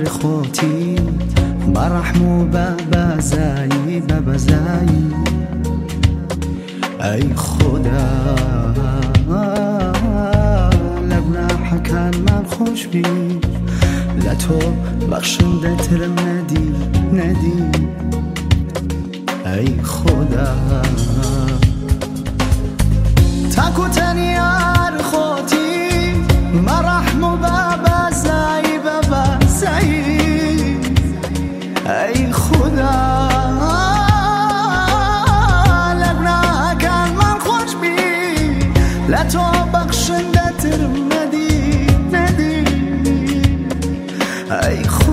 خوتی برحم و ببزایی ای خدا لگناح کن من خوش بی لتو بخشنده ترم ندی ای خدا تاکو تنیار خوتی مرحم و ببزایی ای خدا لگناح کن من خوش بی لتو بخشنده ترم ندی ای خدا